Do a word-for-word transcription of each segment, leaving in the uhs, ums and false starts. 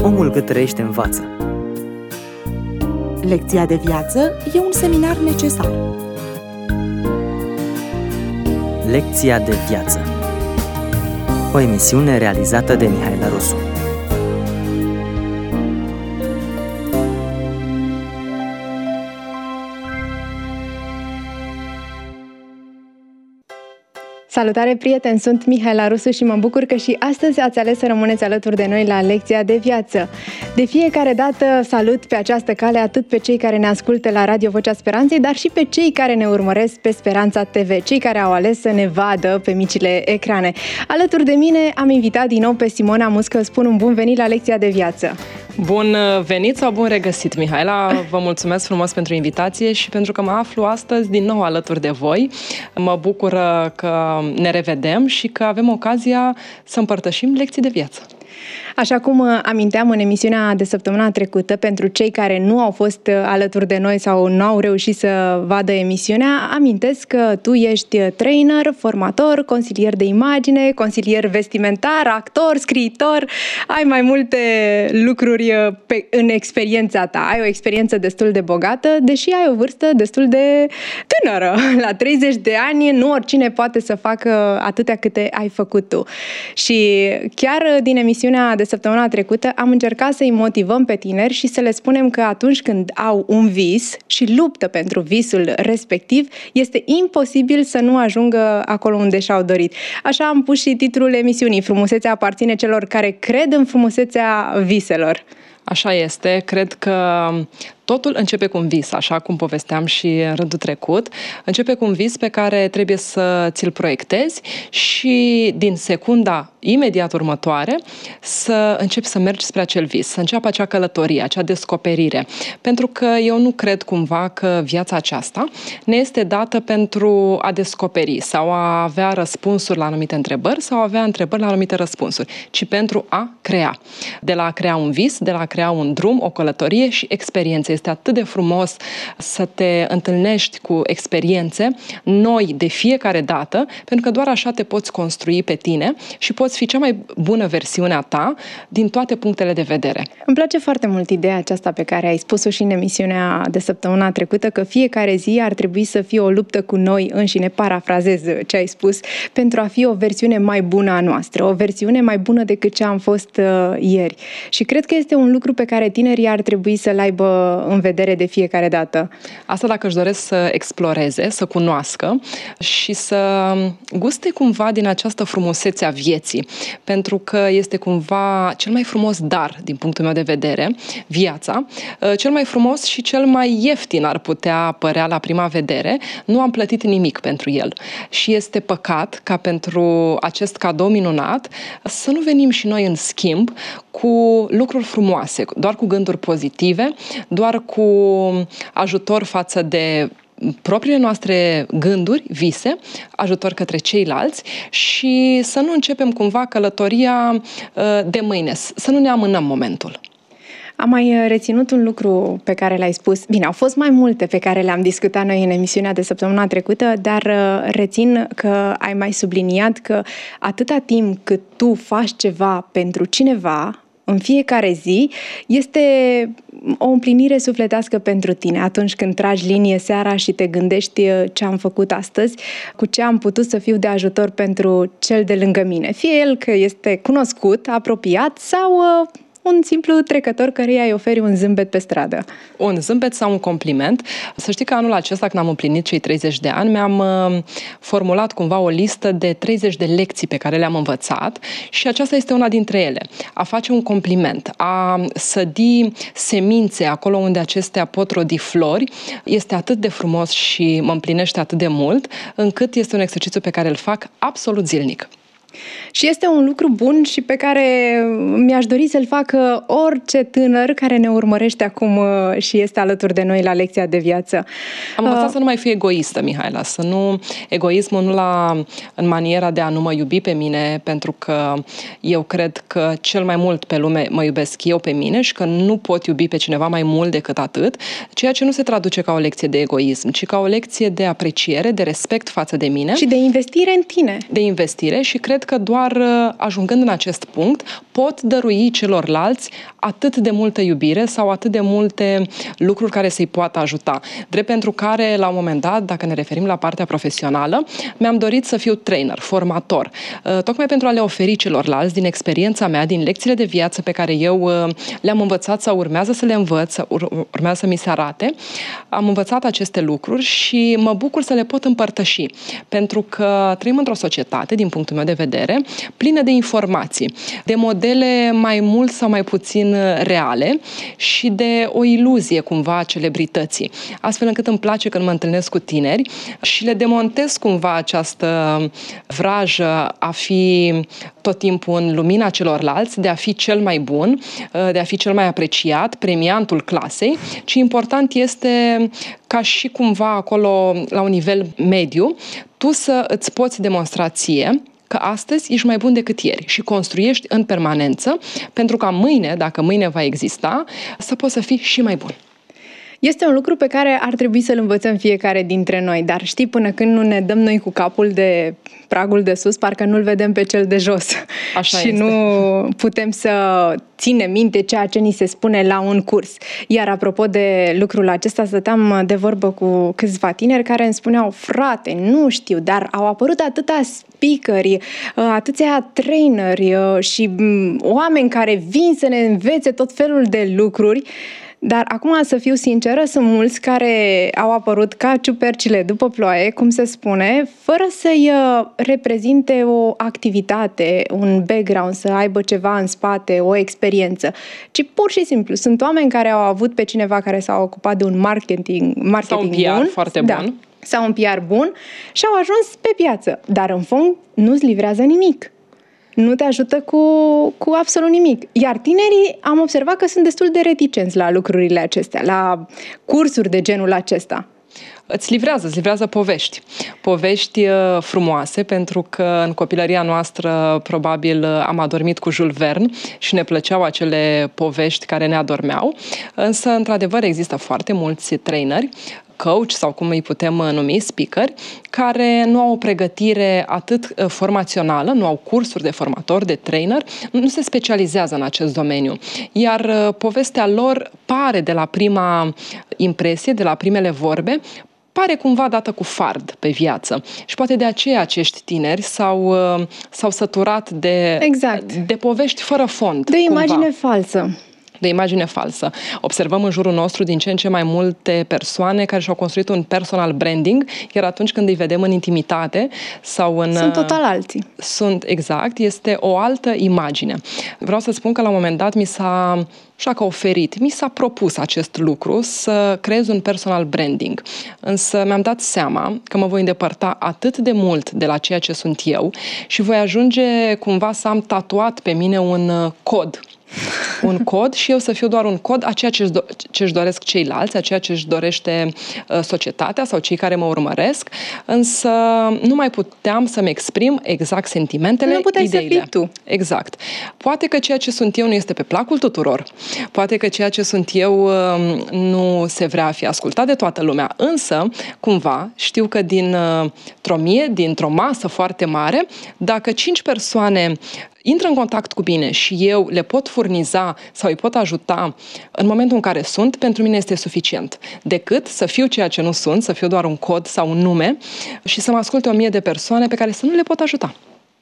Omul cât trăiește învață. Lecția de viață e un seminar necesar. Lecția de viață. O emisiune realizată de Mihaela Rusu. Salutare, prieteni! Sunt Mihaela Rusu și mă bucur că și astăzi ați ales să rămâneți alături de noi la Lecția de Viață. De fiecare dată salut pe această cale atât pe cei care ne ascultă la Radio Vocea Speranței, dar și pe cei care ne urmăresc pe Speranța T V, cei care au ales să ne vadă pe micile ecrane. Alături de mine am invitat din nou pe Simona Muscă. Spun un bun venit la Lecția de Viață. Bun venit sau bun regăsit, Mihaela! Vă mulțumesc frumos pentru invitație și pentru că mă aflu astăzi din nou alături de voi. Mă bucur că ne revedem și că avem ocazia să împărtășim lecții de viață. Așa cum aminteam în emisiunea de săptămâna trecută, pentru cei care nu au fost alături de noi sau nu au reușit să vadă emisiunea, amintesc că tu ești trainer, formator, consilier de imagine, consilier vestimentar, actor, scriitor, ai mai multe lucruri pe, în experiența ta. Ai o experiență destul de bogată, deși ai o vârstă destul de tânără. La treizeci de ani nu oricine poate să facă atâtea câte ai făcut tu. Și chiar din emisiunea de săptămâna trecută am încercat să-i motivăm pe tineri și să le spunem că atunci când au un vis și luptă pentru visul respectiv, este imposibil să nu ajungă acolo unde și-au dorit. Așa am pus și titlul emisiunii: Frumusețea aparține celor care cred în frumusețea viselor. Așa este, cred că totul începe cu un vis, așa cum povesteam și în rândul trecut. Începe cu un vis pe care trebuie să ți-l proiectezi și din secunda imediat următoare să începi să mergi spre acel vis, să înceapă acea călătorie, acea descoperire. Pentru că eu nu cred cumva că viața aceasta ne este dată pentru a descoperi sau a avea răspunsuri la anumite întrebări sau a avea întrebări la anumite răspunsuri, ci pentru a crea. De la a crea un vis, de la a crea un drum, o călătorie și experiențe. Este atât de frumos să te întâlnești cu experiențe noi de fiecare dată, pentru că doar așa te poți construi pe tine și poți fi cea mai bună versiune a ta din toate punctele de vedere. Îmi place foarte mult ideea aceasta pe care ai spus-o și în emisiunea de săptămâna trecută, că fiecare zi ar trebui să fie o luptă cu noi înșine, parafrazez ce ai spus, pentru a fi o versiune mai bună a noastră, o versiune mai bună decât ce am fost uh, ieri. Și cred că este un lucru pe care tinerii ar trebui să-l aibă în vedere de fiecare dată. Asta dacă își doresc să exploreze, să cunoască și să guste cumva din această frumusețe a vieții, pentru că este cumva cel mai frumos dar, din punctul meu de vedere, viața, cel mai frumos și cel mai ieftin ar putea părea la prima vedere. Nu am plătit nimic pentru el și este păcat ca pentru acest cadou minunat să nu venim și noi în schimb cu lucruri frumoase, doar cu gânduri pozitive, doar cu ajutor față de propriile noastre gânduri, vise, ajutor către ceilalți și să nu începem cumva călătoria de mâine, să nu ne amânăm momentul. Am mai reținut un lucru pe care l-ai spus. Bine, au fost mai multe pe care le-am discutat noi în emisiunea de săptămâna trecută, dar rețin că ai mai subliniat că atâta timp cât tu faci ceva pentru cineva, în fiecare zi, este o împlinire sufletească pentru tine. Atunci când tragi linie seara și te gândești ce am făcut astăzi, cu ce am putut să fiu de ajutor pentru cel de lângă mine. Fie el că este cunoscut, apropiat sau uh, un simplu trecător căruia îi oferi un zâmbet pe stradă. Un zâmbet sau un compliment. Să știi că anul acesta, când am împlinit cei treizeci de ani, mi-am uh, formulat cumva o listă de treizeci de lecții pe care le-am învățat și aceasta este una dintre ele. A face un compliment, a sădi semințe acolo unde acestea pot rodi flori, este atât de frumos și mă împlinește atât de mult, încât este un exercițiu pe care îl fac absolut zilnic. Și este un lucru bun și pe care mi-aș dori să-l facă orice tânăr care ne urmărește acum și este alături de noi la Lecția de Viață. Am învățat uh... să nu mai fiu egoistă, Mihaela, să nu, egoismul nu la, în maniera de a nu mă iubi pe mine, pentru că eu cred că cel mai mult pe lume mă iubesc eu pe mine și că nu pot iubi pe cineva mai mult decât atât, ceea ce nu se traduce ca o lecție de egoism, ci ca o lecție de apreciere, de respect față de mine. Și de investire în tine. De investire și cred că doar ajungând în acest punct pot dărui celorlalți atât de multă iubire sau atât de multe lucruri care să-i poată ajuta. Drept pentru care, la un moment dat, dacă ne referim la partea profesională, mi-am dorit să fiu trainer, formator, tocmai pentru a le oferi celorlalți din experiența mea, din lecțiile de viață pe care eu le-am învățat sau urmează să le învăț, urmează să mi se arate. Am învățat aceste lucruri și mă bucur să le pot împărtăși, pentru că trăim într-o societate, din punctul meu de vedere, plină de informații, de modele mai mult sau mai puțin reale și de o iluzie cumva a celebrității. Astfel încât îmi place când mă întâlnesc cu tineri și le demontez cumva această vrajă a fi tot timpul în lumina celorlalți, de a fi cel mai bun, de a fi cel mai apreciat, premiantul clasei, ci important este ca și cumva acolo, la un nivel mediu, tu să îți poți demonstra ție că astăzi ești mai bun decât ieri și construiești în permanență pentru ca mâine, dacă mâine va exista, să poți să fii și mai bun. Este un lucru pe care ar trebui să-l învățăm fiecare dintre noi, dar știi, până când nu ne dăm noi cu capul de pragul de sus, parcă nu-l vedem pe cel de jos. Așa și este. Nu putem să ținem minte ceea ce ni se spune la un curs. Iar apropo de lucrul acesta, stăteam de vorbă cu câțiva tineri care îmi spuneau: frate, nu știu, dar au apărut atâtea speakeri, atâția traineri și oameni care vin să ne învețe tot felul de lucruri. Dar acum, să fiu sinceră, sunt mulți care au apărut ca ciupercile după ploaie, cum se spune, fără să-i reprezinte o activitate, un background, să aibă ceva în spate, o experiență, ci pur și simplu sunt oameni care au avut pe cineva care s-a ocupat de un marketing, marketing sau un P R bun, foarte da, bun, sau un P R bun și au ajuns pe piață, dar în fond nu-ți livrează nimic. Nu te ajută cu, cu absolut nimic. Iar tinerii am observat că sunt destul de reticenți la lucrurile acestea, la cursuri de genul acesta. Îți livrează, îți livrează povești. Povești frumoase, pentru că în copilăria noastră probabil am adormit cu Jules Verne și ne plăceau acele povești care ne adormeau. Însă, într-adevăr, există foarte mulți traineri, coach sau cum îi putem numi, speaker, care nu au o pregătire atât formațională, nu au cursuri de formator, de trainer, nu se specializează în acest domeniu. Iar povestea lor pare de la prima impresie, de la primele vorbe, pare cumva dată cu fard pe viață. Și poate de aceea acești tineri s-au, s-au săturat de, exact. de povești fără fond. De imagine cumva. falsă. De imagine falsă. Observăm în jurul nostru din ce în ce mai multe persoane care și-au construit un personal branding, iar atunci când îi vedem în intimitate sau în... Sunt total alții. Sunt, exact, este o altă imagine. Vreau să spun că la un moment dat mi s-a așa că oferit, mi s-a propus acest lucru, să creez un personal branding. Însă mi-am dat seama că mă voi îndepărta atât de mult de la ceea ce sunt eu și voi ajunge cumva să am tatuat pe mine un cod. Un cod și eu să fiu doar un cod a ceea ce-și, do- ce-și doresc ceilalți, a ceea ce-și dorește uh, societatea sau cei care mă urmăresc, însă nu mai puteam să-mi exprim exact sentimentele, nu puteai ideile. să fii tu. Exact. Poate că ceea ce sunt eu nu este pe placul tuturor, poate că ceea ce sunt eu uh, nu se vrea a fi ascultat de toată lumea, însă, cumva, știu că dintr-o mie, dintr-o masă foarte mare, dacă cinci persoane intră în contact cu mine și eu le pot furniza sau îi pot ajuta în momentul în care sunt, pentru mine este suficient. Decât să fiu ceea ce nu sunt, să fiu doar un cod sau un nume și să mă asculte o mie de persoane pe care să nu le pot ajuta.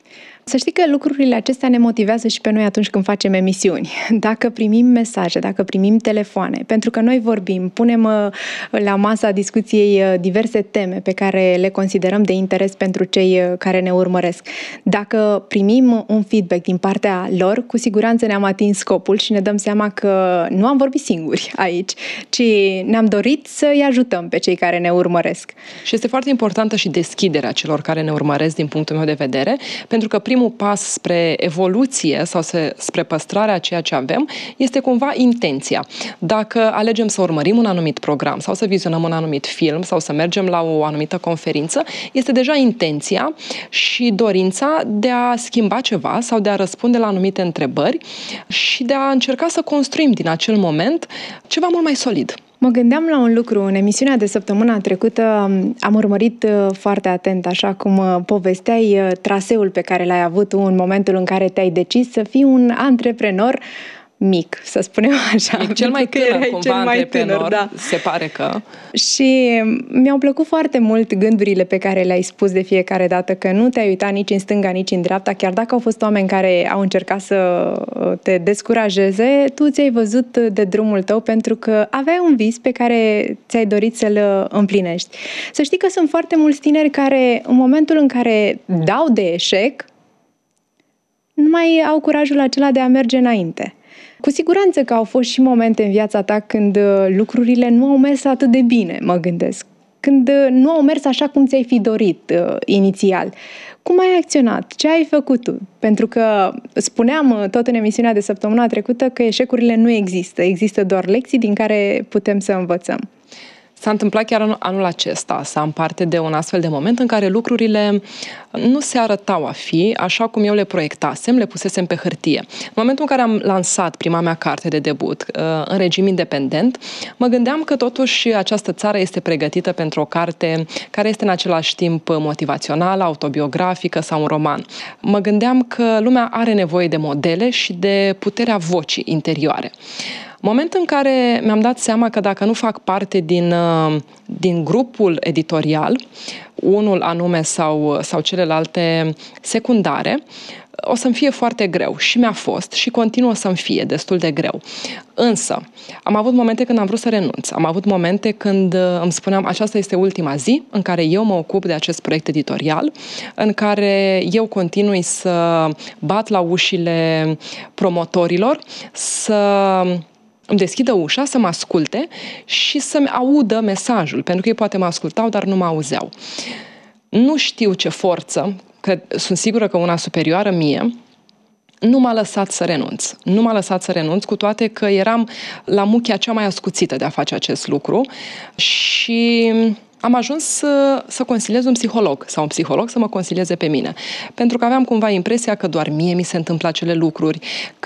Să știi că lucrurile acestea ne motivează și pe noi atunci când facem emisiuni. Dacă primim mesaje, dacă primim telefoane, pentru că noi vorbim, punem la masa discuției diverse teme pe care le considerăm de interes pentru cei care ne urmăresc. Dacă primim un feedback din partea lor, cu siguranță ne-am atins scopul și ne dăm seama că nu am vorbit singuri aici, ci ne-am dorit să-i ajutăm pe cei care ne urmăresc. Și este foarte importantă și deschiderea celor care ne urmăresc din punctul meu de vedere, pentru că primul pas spre evoluție sau spre păstrarea ceea ce avem este cumva intenția. Dacă alegem să urmărim un anumit program sau să vizionăm un anumit film sau să mergem la o anumită conferință, este deja intenția și dorința de a schimba ceva sau de a răspunde la anumite întrebări și de a încerca să construim din acel moment ceva mult mai solid. Mă gândeam la un lucru. În emisiunea de săptămâna trecută am urmărit foarte atent, așa cum povesteai, traseul pe care l-ai avut tu în momentul în care te-ai decis să fii un antreprenor mic, să spunem așa. Mic, cel mai tânăr, cumva, cel mai antreprenor, tânăr, da. Se pare că... Și mi-au plăcut foarte mult gândurile pe care le-ai spus de fiecare dată, că nu te-ai uitat nici în stânga, nici în dreapta, chiar dacă au fost oameni care au încercat să te descurajeze, tu ți-ai văzut de drumul tău pentru că aveai un vis pe care ți-ai dorit să-l împlinești. Să știi că sunt foarte mulți tineri care, în momentul în care dau de eșec, nu mai au curajul acela de a merge înainte. Cu siguranță că au fost și momente în viața ta când lucrurile nu au mers atât de bine, mă gândesc. Când nu au mers așa cum ți-ai fi dorit uh, inițial. Cum ai acționat? Ce ai făcut tu? Pentru că spuneam tot în emisiunea de săptămâna trecută că eșecurile nu există. Există doar lecții din care putem să învățăm. S-a întâmplat chiar anul acesta să am parte de un astfel de moment în care lucrurile nu se arătau a fi așa cum eu le proiectasem, le pusesem pe hârtie. În momentul în care am lansat prima mea carte de debut în regim independent, mă gândeam că totuși această țară este pregătită pentru o carte care este în același timp motivațională, autobiografică sau un roman. Mă gândeam că lumea are nevoie de modele și de puterea vocii interioare. Moment în care mi-am dat seama că dacă nu fac parte din, din grupul editorial, unul anume sau, sau celelalte secundare, o să-mi fie foarte greu. Și mi-a fost și continuă să-mi fie destul de greu. Însă, am avut momente când am vrut să renunț. Am avut momente când îmi spuneam, aceasta este ultima zi în care eu mă ocup de acest proiect editorial, în care eu continui să bat la ușile promotorilor, să îmi deschidă ușa, să mă asculte și să-mi audă mesajul, pentru că ei poate mă ascultau, dar nu mă auzeau. Nu știu ce forță, că sunt sigură că una superioară mie, nu m-a lăsat să renunț. Nu m-a lăsat să renunț, cu toate că eram la muchea cea mai ascuțită de a face acest lucru și am ajuns să, să consiliez un psiholog sau un psiholog să mă consilieze pe mine. Pentru că aveam cumva impresia că doar mie mi se întâmplă acele lucruri,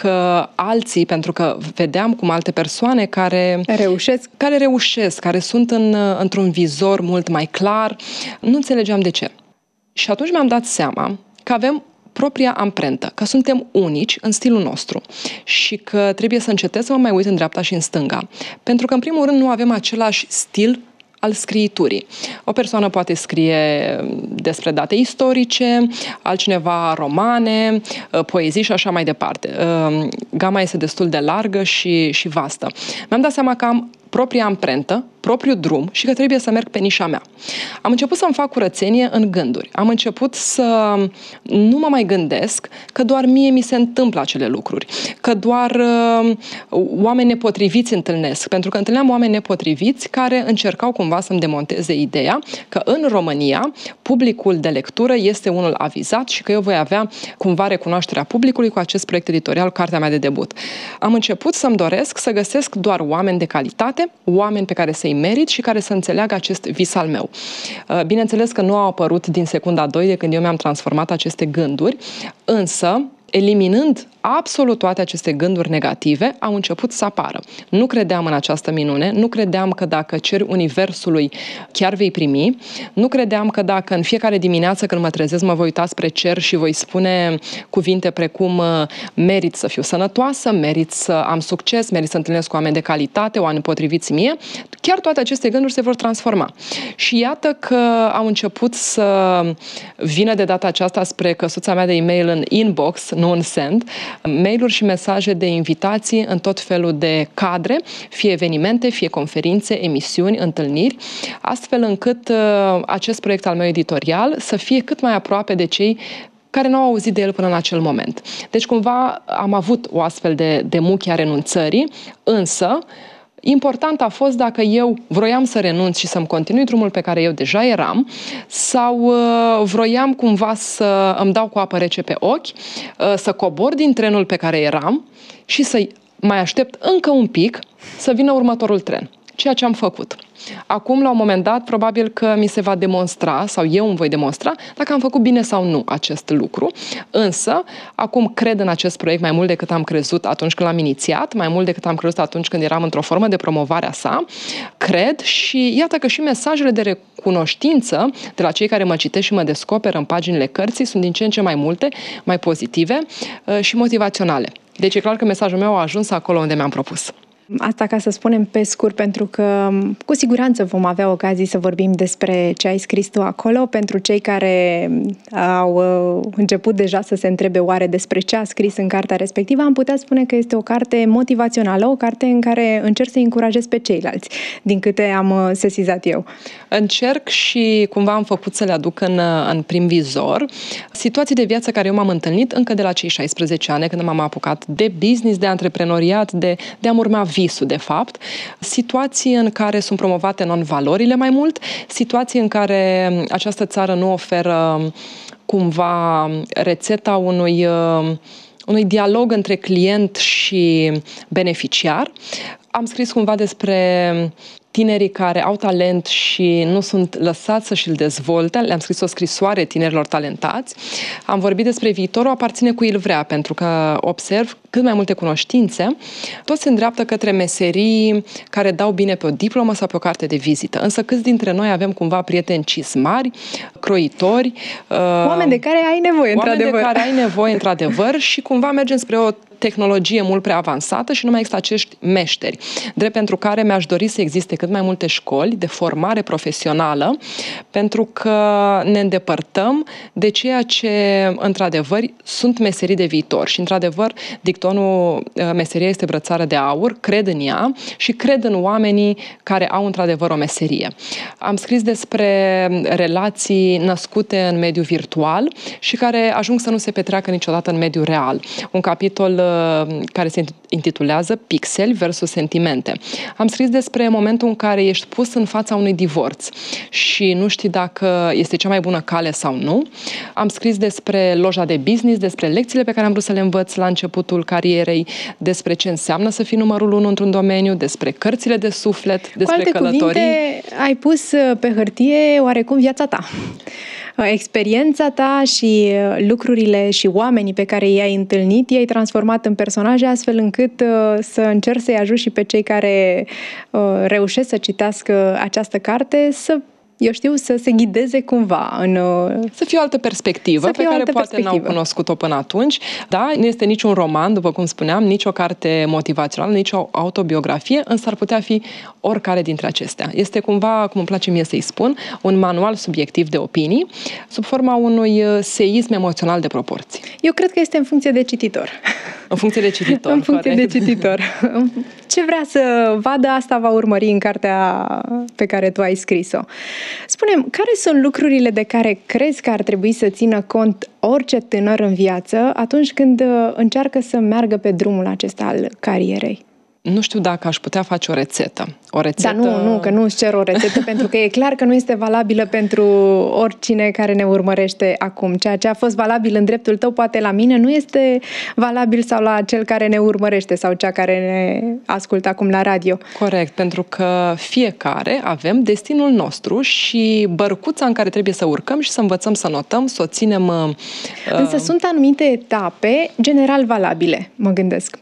că alții, pentru că vedeam cum alte persoane care reușesc, care, reușesc, care sunt în, într-un vizor mult mai clar, nu înțelegeam de ce. Și atunci mi-am dat seama că avem propria amprentă, că suntem unici în stilul nostru și că trebuie să încetez să mă mai uit în dreapta și în stânga. Pentru că, în primul rând, nu avem același stil al scriiturii. O persoană poate scrie despre date istorice, altcineva romane, poezii și așa mai departe. Gama este destul de largă și, și vastă. Mi-am dat seama că am propria amprentă, propriul drum și că trebuie să merg pe nișa mea. Am început să-mi fac curățenie în gânduri. Am început să nu mă mai gândesc că doar mie mi se întâmplă acele lucruri, că doar uh, oameni nepotriviți întâlnesc, pentru că întâlneam oameni nepotriviți care încercau cumva să-mi demonteze ideea că în România publicul de lectură este unul avizat și că eu voi avea cumva recunoașterea publicului cu acest proiect editorial, cartea mea de debut. Am început să-mi doresc să găsesc doar oameni de calitate, oameni pe care să-i merit și care să înțeleagă acest vis al meu. Bineînțeles că nu au apărut din secunda doi de când eu mi-am transformat aceste gânduri, însă, eliminând absolut toate aceste gânduri negative, au început să apară. Nu credeam în această minune, nu credeam că dacă ceri universului chiar vei primi, nu credeam că dacă în fiecare dimineață când mă trezesc mă voi uita spre cer și voi spune cuvinte precum merit să fiu sănătoasă, merit să am succes, merit să întâlnesc cu oameni de calitate, oameni potriviți mie, chiar toate aceste gânduri se vor transforma. Și iată că au început să vină de data aceasta spre căsuța mea de e-mail în inbox, nu în send, mail-uri și mesaje de invitații în tot felul de cadre, fie evenimente, fie conferințe, emisiuni, întâlniri, astfel încât uh, acest proiect al meu editorial să fie cât mai aproape de cei care nu au auzit de el până în acel moment. Deci cumva am avut o astfel de, de muche a renunțării, însă important a fost dacă eu vroiam să renunț și să-mi continui drumul pe care eu deja eram sau uh, vroiam cumva să îmi dau cu apă rece pe ochi, uh, să cobor din trenul pe care eram și să mai aștept încă un pic să vină următorul tren. Ceea ce am făcut. Acum, la un moment dat, probabil că mi se va demonstra, sau eu îmi voi demonstra, dacă am făcut bine sau nu acest lucru. Însă, acum cred în acest proiect mai mult decât am crezut atunci când l-am inițiat, mai mult decât am crezut atunci când eram într-o formă de promovare a sa. Cred și iată că și mesajele de recunoștință de la cei care mă citesc și mă descoperă în paginile cărții sunt din ce în ce mai multe, mai pozitive și motivaționale. Deci e clar că mesajul meu a ajuns acolo unde mi-am propus. Asta ca să spunem pe scurt, pentru că cu siguranță vom avea ocazii să vorbim despre ce ai scris tu acolo. Pentru cei care au început deja să se întrebe oare despre ce a scris în cartea respectivă, am putea spune că este o carte motivațională, o carte în care încerc să încurajez pe ceilalți, din câte am sesizat eu. Încerc și cumva am făcut să le aduc în, în prim vizor situații de viață care eu m-am întâlnit încă de la cei șaisprezece ani, când m-am apucat de business, de antreprenoriat, de, de a-mi urma visul, de fapt, situații în care sunt promovate non-valorile mai mult, situații în care această țară nu oferă cumva rețeta unui, unui dialog între client și beneficiar. Am scris cumva despre tinerii care au talent și nu sunt lăsați să-și îl dezvolte. Le-am scris o scrisoare tinerilor talentați. Am vorbit despre viitorul aparține cui îl vrea, pentru că observ cât mai multe cunoștințe, toți se îndreaptă către meserii care dau bine pe o diplomă sau pe o carte de vizită. Însă câți dintre noi avem cumva prieteni cismari, croitori, oameni de care ai nevoie, într-adevăr. Oameni de care ai nevoie, într-adevăr, și cumva mergem spre o tehnologie mult prea avansată și nu mai există acești meșteri. Drept pentru care mi-aș dori să existe cât mai multe școli de formare profesională, pentru că ne îndepărtăm de ceea ce, într-adevăr, sunt meserii de viitor. Și, într-adevăr, dictonul meseria este brățară de aur, cred în ea și cred în oamenii care au, într-adevăr, o meserie. Am scris despre relații născute în mediul virtual și care ajung să nu se petreacă niciodată în mediul real. Un capitol care se intitulează Pixel versus sentimente. Am scris despre momentul în care ești pus în fața unui divorț și nu știi dacă este cea mai bună cale sau nu. Am scris despre loja de business, despre lecțiile pe care am vrut să le învăț la începutul carierei, despre ce înseamnă să fii numărul unu într-un domeniu, despre cărțile de suflet, despre călătorii. Cu alte cuvinte, ai pus pe hârtie oarecum viața ta. Experiența ta și lucrurile și oamenii pe care i-ai întâlnit, i-ai transformat în personaje astfel încât uh, să încerci să-i ajuți și pe cei care uh, reușesc să citească această carte să, eu știu, să se ghideze cumva în... Uh, să fie o altă perspectivă pe care poate perspectivă. N-au cunoscut-o până atunci. Da, nu este niciun roman, după cum spuneam, nici o carte motivațională, nici o autobiografie, însă ar putea fi oricare dintre acestea. Este cumva, cum îmi place mie să-i spun, un manual subiectiv de opinii, sub forma unui seism emoțional de proporții. Eu cred că este în funcție de cititor. În funcție de cititor, În funcție corect. de cititor. Ce vrea să vadă, asta va urmări în cartea pe care tu ai scris-o. Spune-mi, care sunt lucrurile de care crezi că ar trebui să țină cont orice tânăr în viață atunci când încearcă să meargă pe drumul acesta al carierei? Nu știu dacă aș putea face o rețetă. O rețetă... Dar nu, nu, că nu îți cer o rețetă, pentru că e clar că nu este valabilă pentru oricine care ne urmărește acum. Ceea ce a fost valabil în dreptul tău, poate la mine, nu este valabil sau la cel care ne urmărește sau cea care ne ascultă acum la radio. Corect, pentru că fiecare avem destinul nostru și bărcuța în care trebuie să urcăm și să învățăm să notăm, să o ținem... Uh... Însă sunt anumite etape general valabile, mă gândesc.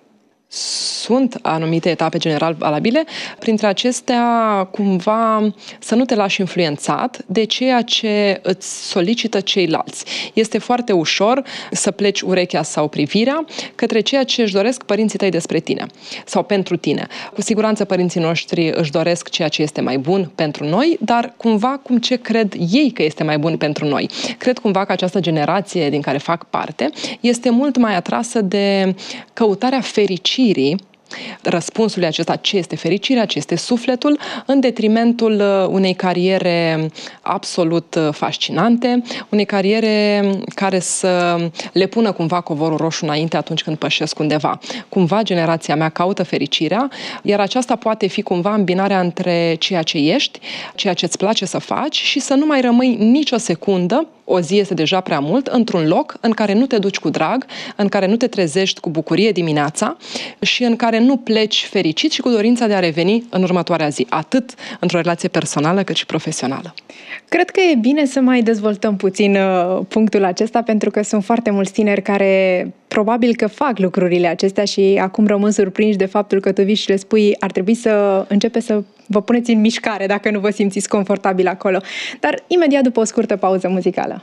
Sunt anumite etape general valabile, printre acestea cumva să nu te lași influențat de ceea ce îți solicită ceilalți. Este foarte ușor să pleci urechea sau privirea către ceea ce își doresc părinții tăi despre tine sau pentru tine. Cu siguranță părinții noștri își doresc ceea ce este mai bun pentru noi, dar cumva cum ce cred ei că este mai bun pentru noi. Cred cumva că această generație din care fac parte este mult mai atrasă de căutarea fericirii, răspunsului acesta, ce este fericirea, ce este sufletul, în detrimentul unei cariere absolut fascinante, unei cariere care să le pună cumva covorul roșu înainte atunci când pășesc undeva. Cumva generația mea caută fericirea, iar aceasta poate fi cumva îmbinarea între ceea ce ești, ceea ce îți place să faci și să nu mai rămâi nicio secundă, o zi este deja prea mult, într-un loc în care nu te duci cu drag, în care nu te trezești cu bucurie dimineața și în care nu pleci fericit și cu dorința de a reveni în următoarea zi, atât într-o relație personală cât și profesională. Cred că e bine să mai dezvoltăm puțin uh, punctul acesta, pentru că sunt foarte mulți tineri care probabil că fac lucrurile acestea și acum rămân surprinși de faptul că tu vii și le spui ar trebui să începeți să vă puneți în mișcare dacă nu vă simțiți confortabil acolo. Dar imediat după o scurtă pauză muzicală.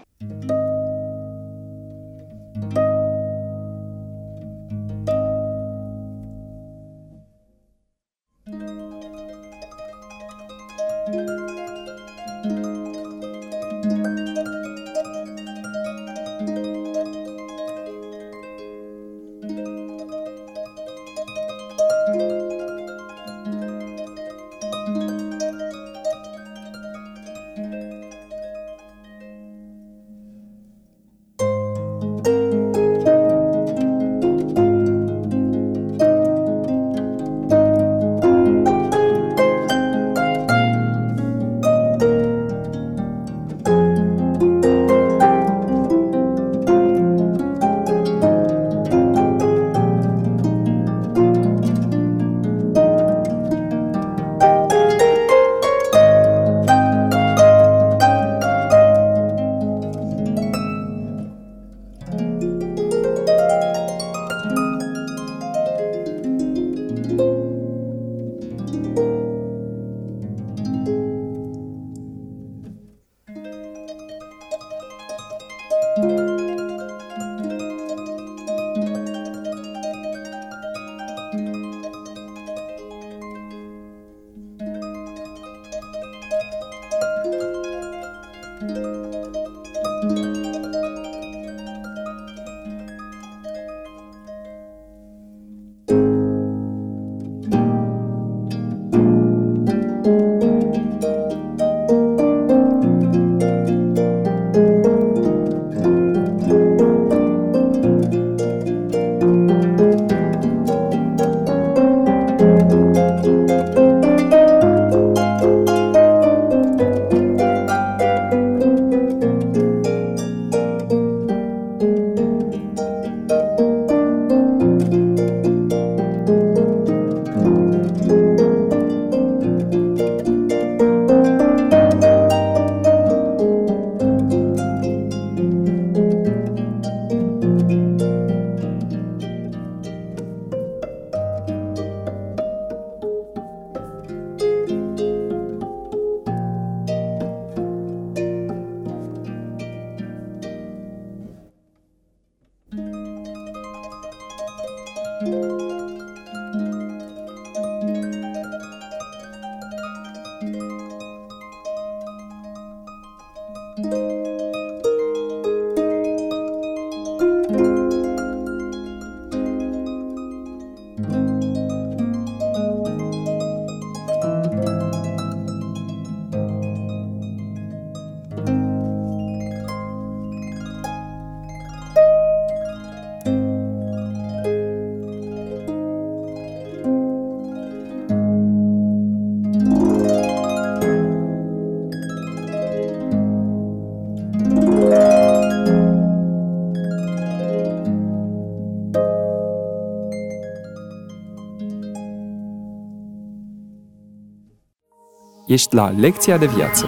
Ești la Lecția de Viață.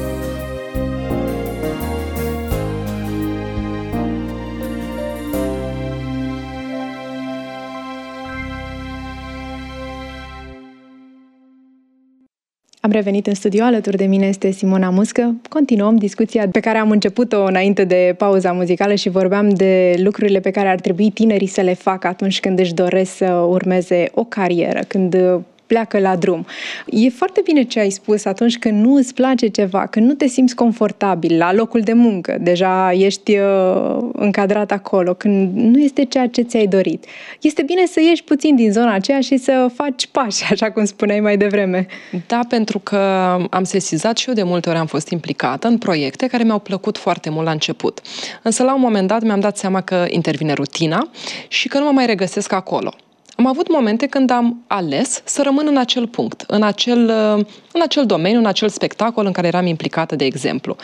Am revenit în studio, alături de mine este Simona Muscă. Continuăm discuția pe care am început-o înainte de pauza muzicală și vorbeam de lucrurile pe care ar trebui tinerii să le facă atunci când își doresc să urmeze o carieră, când pleacă la drum. E foarte bine ce ai spus atunci când nu îți place ceva, când nu te simți confortabil la locul de muncă, deja ești uh, încadrat acolo, când nu este ceea ce ți-ai dorit. Este bine să ieși puțin din zona aceea și să faci pași, așa cum spuneai mai devreme. Da, pentru că am sesizat și eu de multe ori am fost implicată în proiecte care mi-au plăcut foarte mult la început. Însă la un moment dat mi-am dat seama că intervine rutina și că nu mă mai regăsesc acolo. Am avut momente când am ales să rămân în acel punct, în acel, în acel domeniu, în acel spectacol în care eram implicată, de exemplu.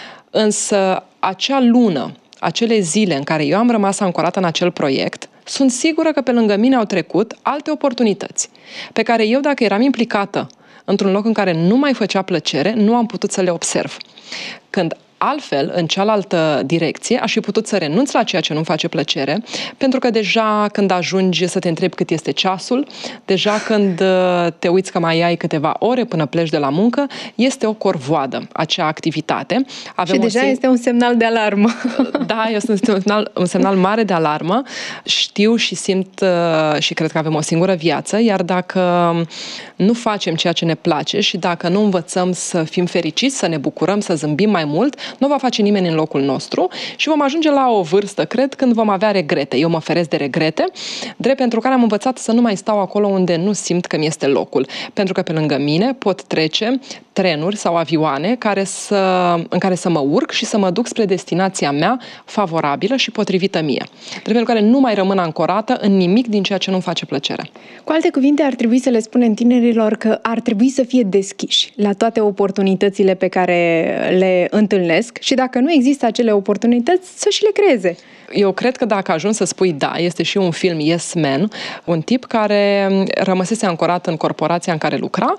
Însă acea lună, acele zile în care eu am rămas ancorată în acel proiect, sunt sigură că pe lângă mine au trecut alte oportunități, pe care eu, dacă eram implicată într-un loc în care nu mai făcea plăcere, nu am putut să le observ. Când altfel, în cealaltă direcție, aș fi putut să renunț la ceea ce nu-mi face plăcere, pentru că deja când ajungi să te întrebi cât este ceasul, deja când te uiți că mai ai câteva ore până pleci de la muncă, este o corvoadă acea activitate. Avem și deja sing... este un semnal de alarmă. Da, este un semnal, un semnal mare de alarmă. Știu și simt și cred că avem o singură viață, iar dacă nu facem ceea ce ne place și dacă nu învățăm să fim fericiți, să ne bucurăm, să zâmbim mai mult, nu va face nimeni în locul nostru și vom ajunge la o vârstă, cred, când vom avea regrete. Eu mă feresc de regrete, drept pentru care am învățat să nu mai stau acolo unde nu simt că mi este locul. Pentru că pe lângă mine pot trece trenuri sau avioane care să, în care să mă urc și să mă duc spre destinația mea favorabilă și potrivită mie. Drept pentru care nu mai rămân ancorată în nimic din ceea ce nu-mi face plăcere. Cu alte cuvinte, ar trebui să le spunem tinerilor că ar trebui să fie deschiși la toate oportunitățile pe care le întâlnesc și dacă nu există acele oportunități, să și le creeze. Eu cred că dacă ajungi să spui da, este și un film Yes Man, un tip care rămăsese ancorat în corporația în care lucra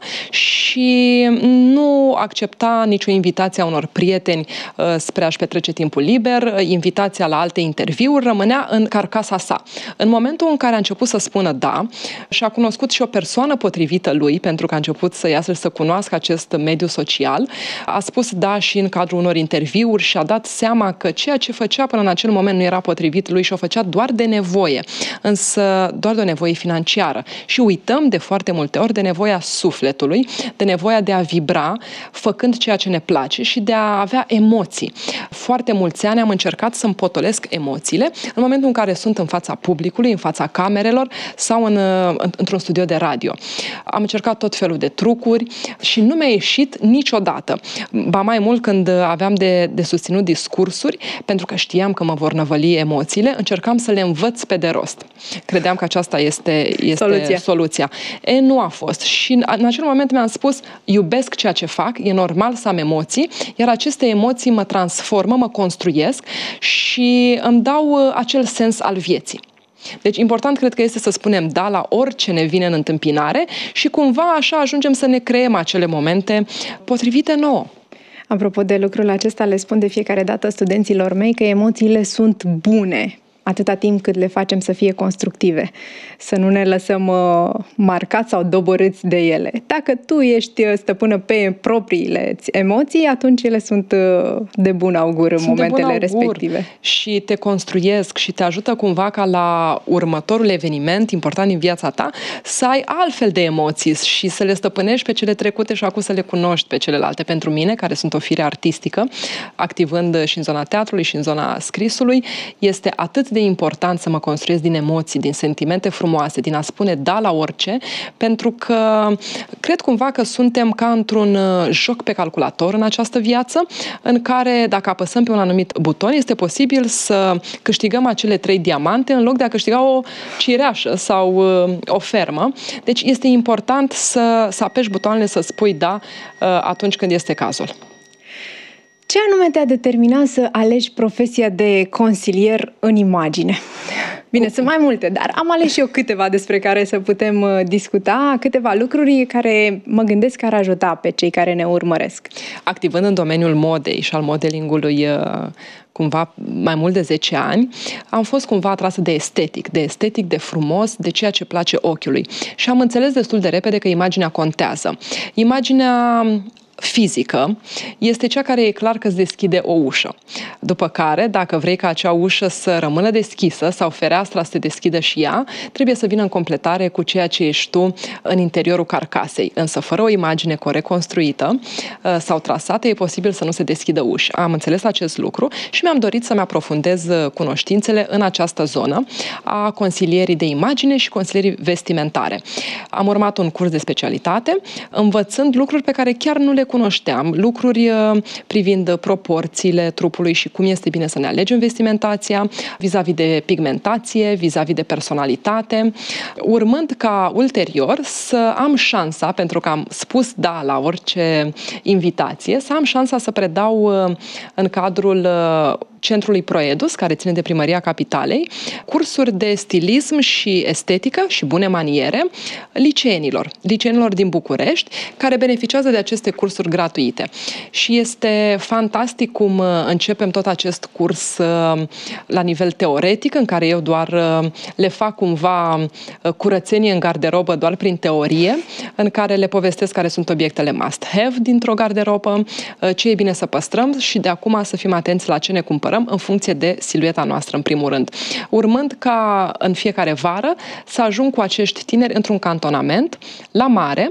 și nu accepta nicio invitație a unor prieteni uh, spre a-și petrece timpul liber, invitația la alte interviuri rămânea în carcasa sa. În momentul în care a început să spună da și a cunoscut și o persoană potrivită lui, pentru că a început să iasă să cunoască acest mediu social, a spus da și în cadrul unor interviuri și a dat seama că ceea ce făcea până în acel moment nu era potrivit lui și o făcea doar de nevoie, însă doar de o nevoie financiară. Și uităm de foarte multe ori de nevoia sufletului, de nevoia de a vibra, făcând ceea ce ne place și de a avea emoții. Foarte mulți ani am încercat să-mi potolesc emoțiile în momentul în care sunt în fața publicului, în fața camerelor sau în, într-un studio de radio. Am încercat tot felul de trucuri și nu mi-a ieșit niciodată. Ba mai mult, când aveam de, de susținut discursuri, pentru că știam că mă vor năvăli emoțiile, încercam să le învăț pe de rost. Credeam că aceasta este, este soluția. soluția. E, nu a fost. Și în, în acel moment mi-am spus, iubesc ceea ce fac, e normal să am emoții, iar aceste emoții mă transformă, mă construiesc și îmi dau acel sens al vieții. Deci important cred că este să spunem da la orice ne vine în întâmpinare și cumva așa ajungem să ne creăm acele momente potrivite nouă. Apropo de lucrul acesta, le spun de fiecare dată studenților mei că emoțiile sunt bune. atâta timp cât le facem să fie constructive, să nu ne lăsăm uh, marcați sau doborâți de ele. Dacă tu ești stăpână pe propriile emoții, atunci ele sunt uh, de bun augur în sunt momentele augur respective. Și te construiesc și te ajută cumva ca la următorul eveniment important din viața ta să ai altfel de emoții și să le stăpânești pe cele trecute și acum să le cunoști pe celelalte. Pentru mine, care sunt o fire artistică, activând și în zona teatrului și în zona scrisului, este atât de important să mă construiesc din emoții, din sentimente frumoase, din a spune da la orice, pentru că cred cumva că suntem ca într-un joc pe calculator în această viață, în care dacă apăsăm pe un anumit buton, este posibil să câștigăm acele trei diamante în loc de a câștiga o cireașă sau o fermă. Deci este important să, să apeși butoanele, să spui da atunci când este cazul. Ce anume te-a determinat să alegi profesia de consilier în imagine? Bine, sunt mai multe, dar am ales și eu câteva despre care să putem discuta, câteva lucruri care mă gândesc că ar ajuta pe cei care ne urmăresc. Activând în domeniul modei și al modelingului cumva mai mult de zece ani, am fost cumva atrasă de estetic, de estetic, de frumos, de ceea ce place ochiului. Și am înțeles destul de repede că imaginea contează. Imaginea fizică este cea care e clar că îți deschide o ușă. După care, dacă vrei ca acea ușă să rămână deschisă sau fereastra să se deschidă și ea, trebuie să vină în completare cu ceea ce ești tu în interiorul carcasei. Însă, fără o imagine corect construită sau trasată, e posibil să nu se deschidă uși. Am înțeles acest lucru și mi-am dorit să-mi aprofundez cunoștințele în această zonă a consilierii de imagine și consilierii vestimentare. Am urmat un curs de specialitate, învățând lucruri pe care chiar nu le cunoșteam, lucruri privind proporțiile trupului și cum este bine să ne alegem vestimentația, vis-a-vis de pigmentație, vis-a-vis de personalitate, urmând ca ulterior să am șansa, pentru că am spus da la orice invitație, să am șansa să predau în cadrul Centrului Proedus, care ține de Primăria Capitalei, cursuri de stilism și estetică și bune maniere liceenilor, liceenilor din București, care beneficiază de aceste cursuri gratuite. Și este fantastic cum începem tot acest curs la nivel teoretic, în care eu doar le fac cumva curățenie în garderobă doar prin teorie, în care le povestesc care sunt obiectele must-have dintr-o garderobă, ce e bine să păstrăm și de acum să fim atenți la ce ne cumpărăm în funcție de silueta noastră, în primul rând. Urmând ca în fiecare vară să ajung cu acești tineri într-un cantonament la mare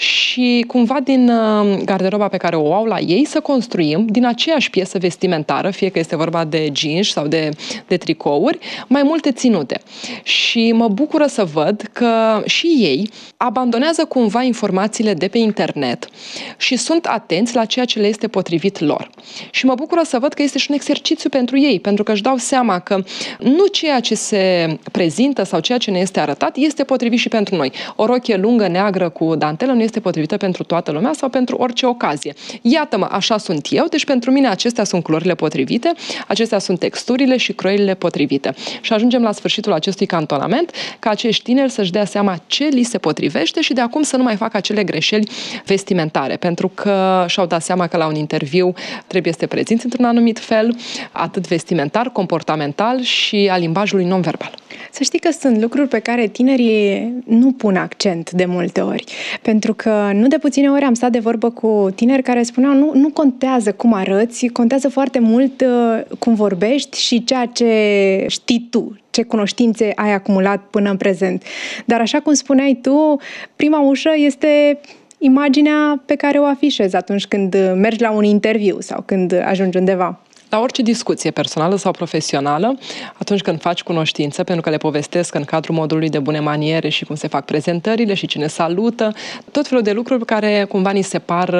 și cumva din garderoba pe care o au la ei să construim din aceeași piesă vestimentară, fie că este vorba de jeans sau de, de tricouri, mai multe ținute. Și mă bucură să văd că și ei abandonează cumva informațiile de pe internet și sunt atenți la ceea ce le este potrivit lor. Și mă bucură să văd că este și un exercițiu pentru ei, pentru că își dau seama că nu ceea ce se prezintă sau ceea ce ne este arătat este potrivit și pentru noi. O rochie lungă, neagră, cu dantelă nu este potrivită pentru toată lumea sau pentru orice ocazie. Iată-mă, așa sunt eu, deci pentru mine acestea sunt culorile potrivite, acestea sunt texturile și croirile potrivite. Și ajungem la sfârșitul acestui cantonament ca acești tineri să-și dea seama ce li se potrivește și de acum să nu mai facă acele greșeli vestimentare, pentru că și-au dat seama că la un interviu trebuie să te prezinți într-un anumit fel, atât vestimentar, comportamental și a limbajului non-verbal. Să știi că sunt lucruri pe care tinerii nu pun accent de multe ori, pentru că nu de puține ori am stat de vorbă cu tineri care spuneau nu, nu contează cum arăți, contează foarte mult uh, cum vorbești și ceea ce știi tu, ce cunoștințe ai acumulat până în prezent. Dar așa cum spuneai tu, prima ușă este imaginea pe care o afișezi atunci când mergi la un interviu sau când ajungi undeva. La orice discuție personală sau profesională, atunci când faci cunoștință, pentru că le povestesc în cadrul modului de bune maniere și cum se fac prezentările și cine salută, tot felul de lucruri care cumva ni se par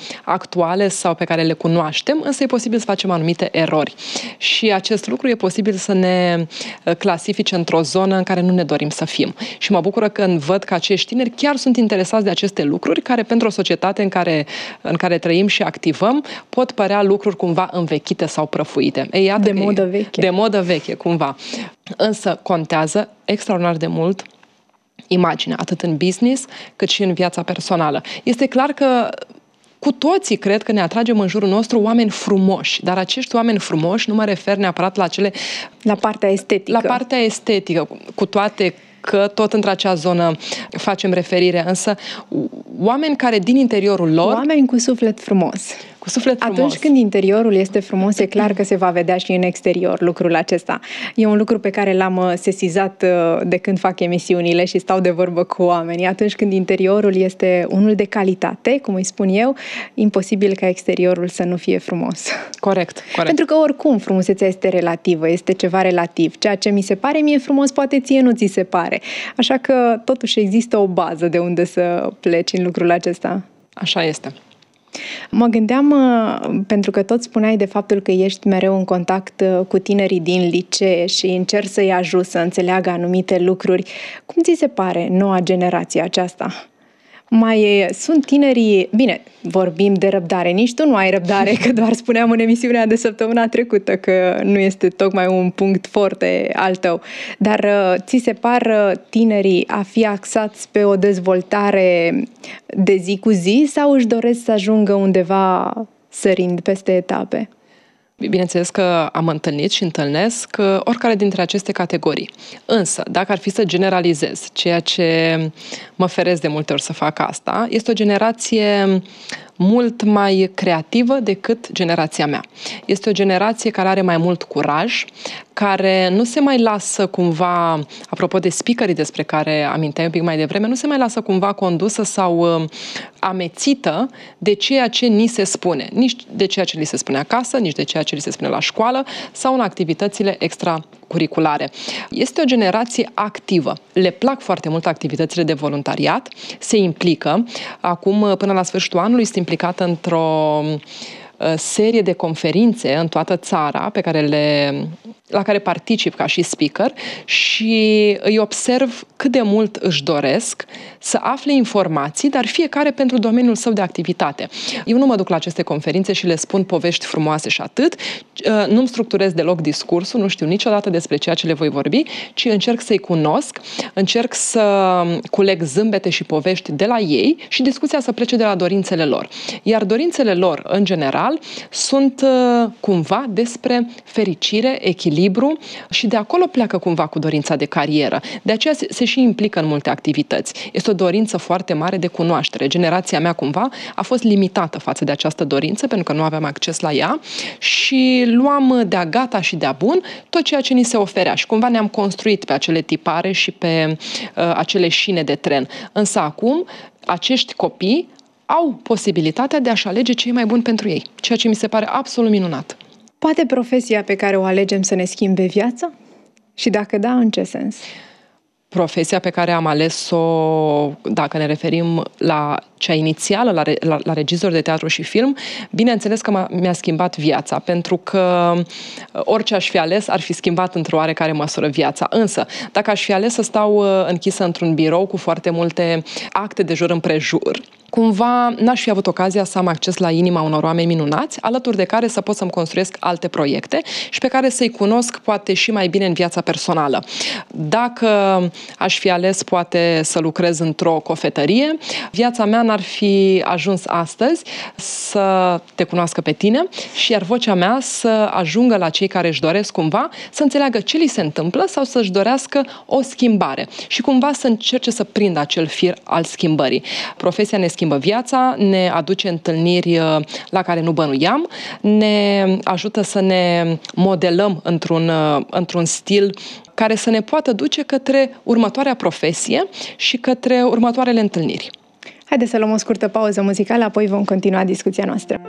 actuale sau pe care le cunoaștem, însă e posibil să facem anumite erori. Și acest lucru e posibil să ne clasifice într-o zonă în care nu ne dorim să fim. Și mă bucură când văd că acești tineri chiar sunt interesați de aceste lucruri care pentru o societate în care, în care trăim și activăm pot părea lucruri cumva învechite sau prăfuite. Ei, iată de modă veche. De modă veche, cumva. Însă contează extraordinar de mult imaginea, atât în business cât și în viața personală. Este clar că Cu toții cred că ne atragem în jurul nostru oameni frumoși, dar acești oameni frumoși nu mă refer neapărat la cele... La partea estetică. La partea estetică, cu toate că tot într-acea zonă facem referire, însă oameni care din interiorul lor... Oameni cu suflet frumos. Cu suflet frumos. Atunci când interiorul este frumos, e clar că se va vedea și în exterior lucrul acesta. E un lucru pe care l-am sesizat de când fac emisiunile și stau de vorbă cu oamenii. Atunci când interiorul este unul de calitate, cum îi spun eu, imposibil ca exteriorul să nu fie frumos. Corect, corect. Pentru că oricum frumusețea este relativă, este ceva relativ. Ceea ce mi se pare mie frumos, poate ție nu ți se pare. Așa că totuși există o bază de unde să pleci în lucrul acesta. Așa este. Mă gândeam, pentru că tot spuneai de faptul că ești mereu în contact cu tinerii din licee și încerci să-i ajuți să înțeleagă anumite lucruri. Cum ți se pare noua generație aceasta? Mai sunt tinerii... Bine, vorbim de răbdare. Nici tu nu ai răbdare, că doar spuneam în emisiunea de săptămâna trecută că nu este tocmai un punct forte al tău. Dar ți se par tinerii a fi axați pe o dezvoltare de zi cu zi sau își doresc să ajungă undeva sărind peste etape? Bineînțeles că am întâlnit și întâlnesc oricare dintre aceste categorii. Însă, dacă ar fi să generalizez, ceea ce mă feresc de multe ori să fac asta, este o generație mult mai creativă decât generația mea. Este o generație care are mai mult curaj, care nu se mai lasă cumva, apropo de speakerii despre care aminteai un pic mai devreme, nu se mai lasă cumva condusă sau amețită de ceea ce ni se spune. Nici de ceea ce li se spune acasă, nici de ceea ce li se spune la școală sau în activitățile extracurriculare. Este o generație activă. Le plac foarte mult activitățile de voluntariat, se implică. Acum, până la sfârșitul anului, este implicată într-o serie de conferințe în toată țara pe care le, la care particip ca și speaker și îi observ cât de mult își doresc să afle informații, dar fiecare pentru domeniul său de activitate. Eu nu mă duc la aceste conferințe și le spun povești frumoase și atât, nu-mi structurez deloc discursul, nu știu niciodată despre ceea ce le voi vorbi, ci încerc să-i cunosc, încerc să culeg zâmbete și povești de la ei și discuția să plece de la dorințele lor. Iar dorințele lor, în general, sunt uh, cumva despre fericire, echilibru și de acolo pleacă cumva cu dorința de carieră. De aceea se, se și implică în multe activități. Este o dorință foarte mare de cunoaștere. Generația mea cumva a fost limitată față de această dorință pentru că nu aveam acces la ea și luam de-a gata și de-a bun tot ceea ce ni se oferea și cumva ne-am construit pe acele tipare și pe uh, acele șine de tren. Însă acum acești copii au posibilitatea de a-și alege ce e mai bun pentru ei, ceea ce mi se pare absolut minunat. Poate profesia pe care o alegem să ne schimbe viața? Și dacă da, în ce sens? Profesia pe care am ales-o, dacă ne referim la cea inițială, la, la, la regizor de teatru și film, bineînțeles că m-a, mi-a schimbat viața, pentru că orice aș fi ales ar fi schimbat într-o oarecare măsură viața. Însă, dacă aș fi ales să stau închisă într-un birou cu foarte multe acte de jur împrejur, cumva n-aș fi avut ocazia să am acces la inima unor oameni minunați, alături de care să pot să-mi construiesc alte proiecte și pe care să-i cunosc poate și mai bine în viața personală. Dacă aș fi ales poate să lucrez într-o cofetărie, viața mea n-ar fi ajuns astăzi să te cunoască pe tine și iar vocea mea să ajungă la cei care își doresc cumva să înțeleagă ce li se întâmplă sau să-și dorească o schimbare și cumva să încerce să prindă acel fir al schimbării. Profesia ne schimbă viața, ne aduce întâlniri la care nu bănuiam, ne ajută să ne modelăm într-un, într-un stil care să ne poată duce către următoarea profesie și către următoarele întâlniri. Haideți să luăm o scurtă pauză muzicală, apoi vom continua discuția noastră.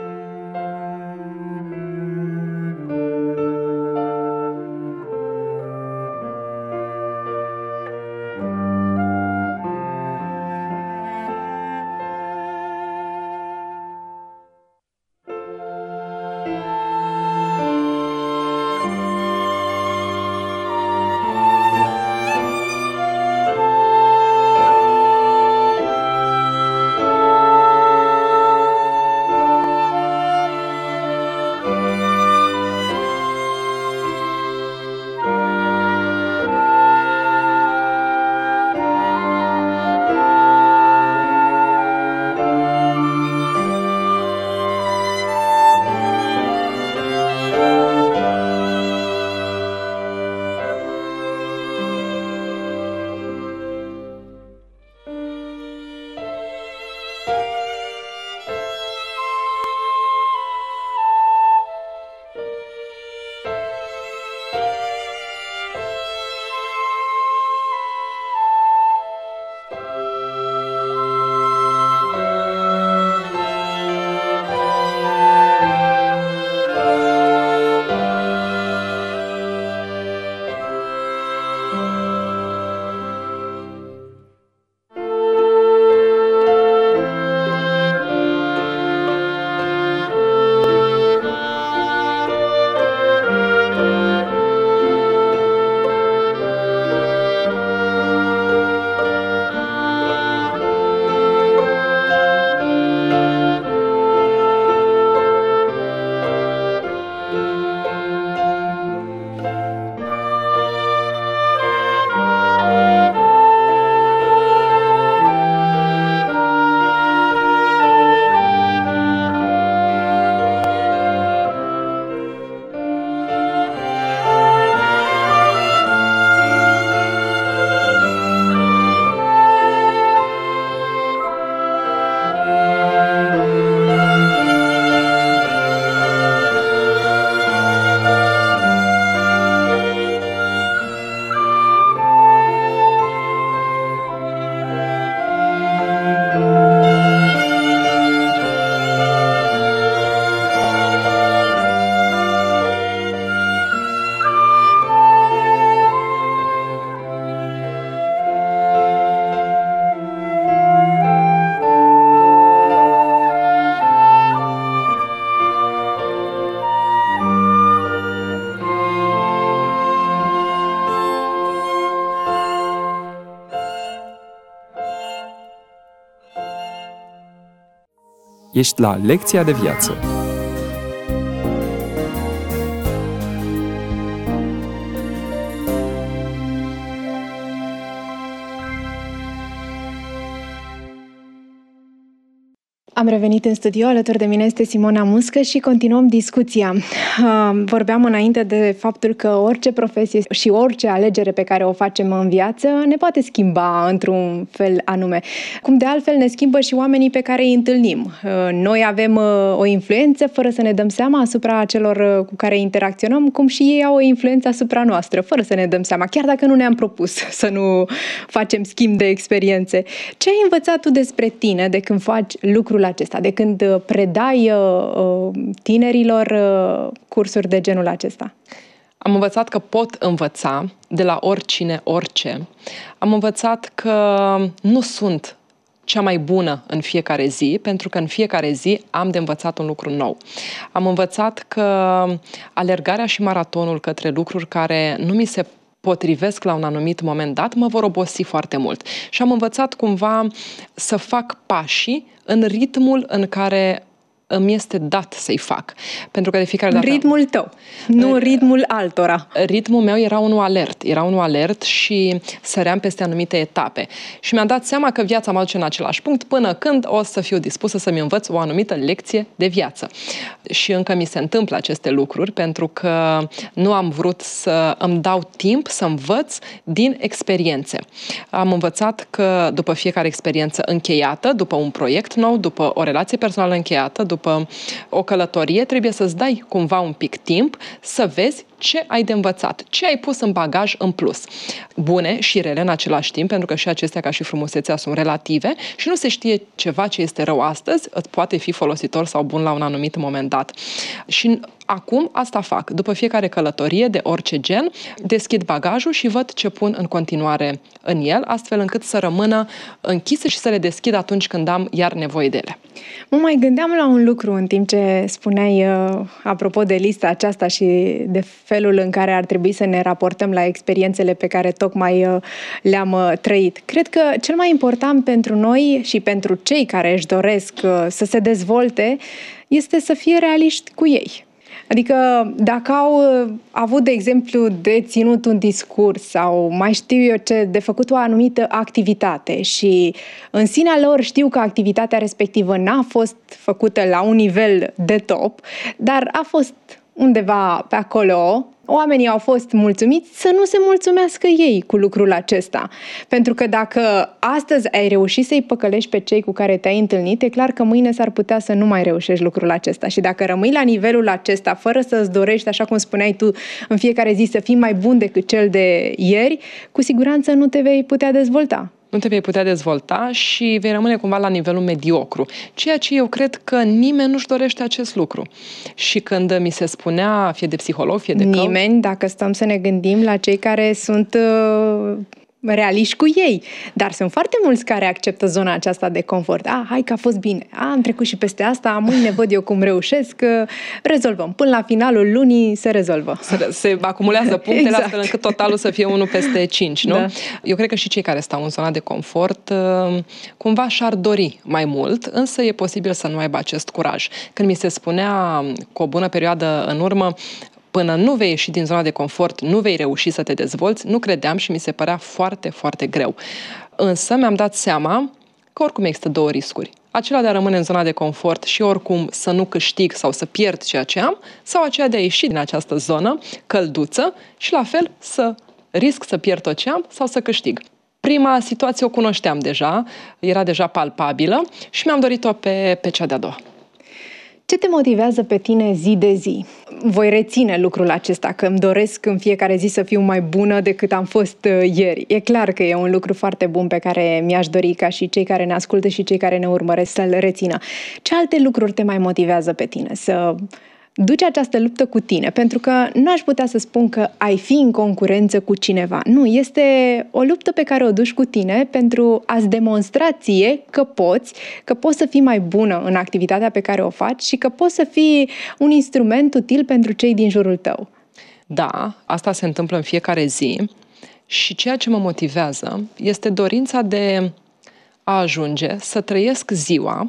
Ești la Lecția de Viață. Am revenit în studio, alături de mine este Simona Muscă și continuăm discuția. Vorbeam înainte de faptul că orice profesie și orice alegere pe care o facem în viață ne poate schimba într-un fel anume. Cum de altfel ne schimbă și oamenii pe care îi întâlnim. Noi avem o influență fără să ne dăm seama asupra celor cu care interacționăm, cum și ei au o influență asupra noastră, fără să ne dăm seama, chiar dacă nu ne-am propus să nu facem schimb de experiențe. Ce ai învățat tu despre tine de când faci lucrul acesta, de când predai uh, tinerilor uh, cursuri de genul acesta? Am învățat că pot învăța de la oricine, orice. Am învățat că nu sunt cea mai bună în fiecare zi, pentru că în fiecare zi am de învățat un lucru nou. Am învățat că alergarea și maratonul către lucruri care nu mi se potrivesc la un anumit moment dat, mă vor obosi foarte mult. Și am învățat cumva să fac pașii în ritmul în care îmi este dat să-i fac. Pentru că de fiecare dată... Ritmul tău, nu ritmul altora. Ritmul meu era unul alert. Era unul alert și săream peste anumite etape. Și mi-am dat seama că viața mă duce în același punct până când o să fiu dispusă să-mi învăț o anumită lecție de viață. Și încă mi se întâmplă aceste lucruri pentru că nu am vrut să îmi dau timp să învăț din experiențe. Am învățat că după fiecare experiență încheiată, după un proiect nou, după o relație personală încheiată, după după o călătorie, trebuie să-ți dai cumva un pic timp să vezi ce ai de învățat, ce ai pus în bagaj în plus. Bune și rele în același timp, pentru că și acestea, ca și frumusețea, sunt relative și nu se știe ceva ce este rău astăzi, îți poate fi folositor sau bun la un anumit moment dat. Și acum asta fac. După fiecare călătorie de orice gen, deschid bagajul și văd ce pun în continuare în el, astfel încât să rămână închise și să le deschid atunci când am iar nevoie de ele. Mă mai gândeam la un lucru în timp ce spuneai, apropo de lista aceasta și de felul în care ar trebui să ne raportăm la experiențele pe care tocmai le-am trăit. Cred că cel mai important pentru noi și pentru cei care își doresc să se dezvolte este să fie realiști cu ei. Adică dacă au avut, de exemplu, de ținut un discurs sau mai știu eu ce, de făcut o anumită activitate și în sinea lor știu că activitatea respectivă n-a fost făcută la un nivel de top, dar a fost undeva pe acolo, oamenii au fost mulțumiți, să nu se mulțumească ei cu lucrul acesta. Pentru că dacă astăzi ai reușit să-i păcălești pe cei cu care te-ai întâlnit, e clar că mâine s-ar putea să nu mai reușești lucrul acesta. Și dacă rămâi la nivelul acesta, fără să-ți dorești, așa cum spuneai tu, în fiecare zi să fii mai bun decât cel de ieri, cu siguranță nu te vei putea dezvolta. Nu te vei putea dezvolta și vei rămâne cumva la nivelul mediocru. Ceea ce eu cred că nimeni nu-și dorește acest lucru. Și când mi se spunea, fie de psiholog, fie de coach... Nimeni, dacă stăm să ne gândim la cei care sunt uh, realiști cu ei. Dar sunt foarte mulți care acceptă zona aceasta de confort. Ah, hai că a fost bine. Ah, am trecut și peste asta, mâine văd eu cum reușesc. Rezolvăm. Până la finalul lunii se rezolvă. Se, se acumulează punctele exact. Astfel încât totalul să fie unul peste cinci, nu? Da. Eu cred că și cei care stau în zona de confort cumva și-ar dori mai mult, însă e posibil să nu aibă acest curaj. Când mi se spunea cu o bună perioadă în urmă, până nu vei ieși din zona de confort, nu vei reuși să te dezvolți, nu credeam și mi se părea foarte, foarte greu. Însă mi-am dat seama că oricum există două riscuri. Acela de a rămâne în zona de confort și oricum să nu câștig sau să pierd ceea ce am, sau aceea de a ieși din această zonă călduță și la fel să risc să pierd tot ce am sau să câștig. Prima situație o cunoșteam deja, era deja palpabilă și mi-am dorit-o pe, pe cea de-a doua. Ce te motivează pe tine zi de zi? Voi reține lucrul acesta, că îmi doresc în fiecare zi să fiu mai bună decât am fost ieri. E clar că e un lucru foarte bun pe care mi-aș dori ca și cei care ne ascultă și cei care ne urmăresc să-l rețină. Ce alte lucruri te mai motivează pe tine să duci această luptă cu tine? Pentru că nu aș putea să spun că ai fi în concurență cu cineva. Nu, este o luptă pe care o duci cu tine pentru a-ți demonstra ție că poți, că poți să fii mai bună în activitatea pe care o faci și că poți să fii un instrument util pentru cei din jurul tău. Da, asta se întâmplă în fiecare zi și ceea ce mă motivează este dorința de a ajunge să trăiesc ziua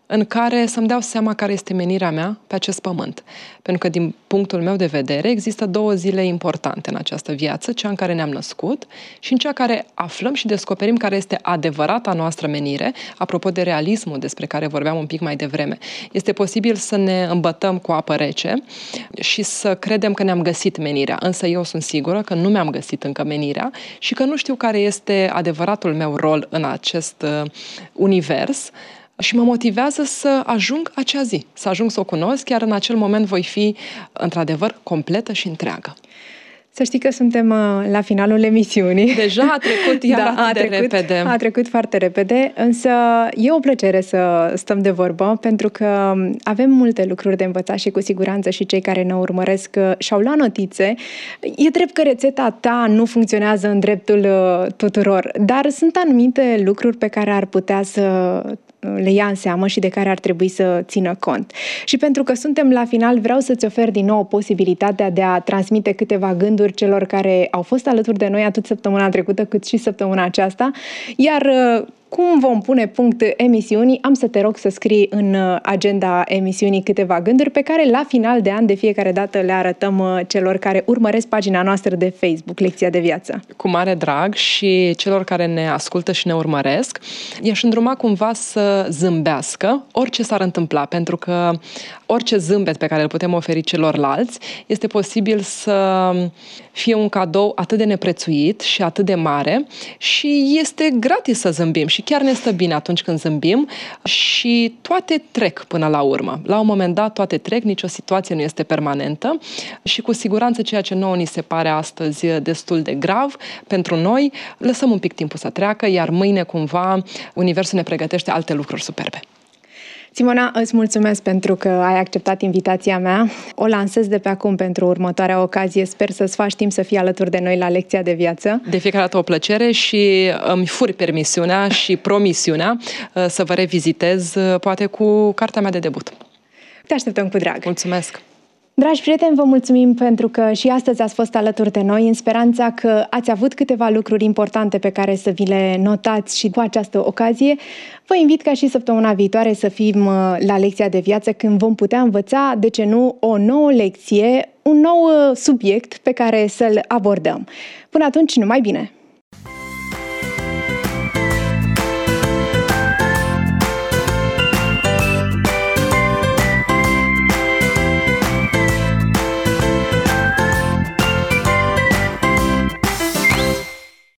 în care să-mi dau seama care este menirea mea pe acest pământ. Pentru că, din punctul meu de vedere, există două zile importante în această viață, cea în care ne-am născut și în cea care aflăm și descoperim care este adevărata noastră menire, apropo de realismul despre care vorbeam un pic mai devreme. Este posibil să ne îmbătăm cu apă rece și să credem că ne-am găsit menirea, însă eu sunt sigură că nu mi-am găsit încă menirea și că nu știu care este adevăratul meu rol în acest uh, univers. Și mă motivează să ajung acea zi, să ajung să o cunosc, iar în acel moment voi fi, într-adevăr, completă și întreagă. Să știi că suntem la finalul emisiunii. Deja a trecut iar da, atât de trecut, repede. A trecut foarte repede, însă e o plăcere să stăm de vorbă, pentru că avem multe lucruri de învățat și cu siguranță și cei care ne urmăresc și-au luat notițe. E drept că rețeta ta nu funcționează în dreptul tuturor, dar sunt anumite lucruri pe care ar putea să le ia în seamă și de care ar trebui să țină cont. Și pentru că suntem la final, vreau să-ți ofer din nou posibilitatea de a transmite câteva gânduri celor care au fost alături de noi atât săptămâna trecută cât și săptămâna aceasta, iar cum vom pune punct emisiunii, am să te rog să scrii în agenda emisiunii câteva gânduri pe care la final de an de fiecare dată le arătăm celor care urmăresc pagina noastră de Facebook, Lecția de Viață. Cu mare drag și celor care ne ascultă și ne urmăresc, i-aș îndruma cumva să zâmbească orice s-ar întâmpla, pentru că orice zâmbet pe care îl putem oferi celorlalți este posibil să fie un cadou atât de neprețuit și atât de mare și este gratis să zâmbim și chiar ne stă bine atunci când zâmbim și toate trec până la urmă. La un moment dat toate trec, nicio situație nu este permanentă și cu siguranță ceea ce nouă ni se pare astăzi destul de grav pentru noi, lăsăm un pic timpul să treacă, iar mâine cumva universul ne pregătește alte lucruri superbe. Simona, îți mulțumesc pentru că ai acceptat invitația mea. O lansez de pe acum pentru următoarea ocazie. Sper să-ți faci timp să fii alături de noi la Lecția de Viață. De fiecare dată o plăcere și îmi furi permisiunea și promisiunea să vă revizitez, poate cu cartea mea de debut. Te așteptăm cu drag. Mulțumesc! Dragi prieteni, vă mulțumim pentru că și astăzi ați fost alături de noi, în speranța că ați avut câteva lucruri importante pe care să vi le notați și cu această ocazie. Vă invit ca și săptămâna viitoare să fim la Lecția de Viață, când vom putea învăța, de ce nu, o nouă lecție, un nou subiect pe care să-l abordăm. Până atunci, numai bine!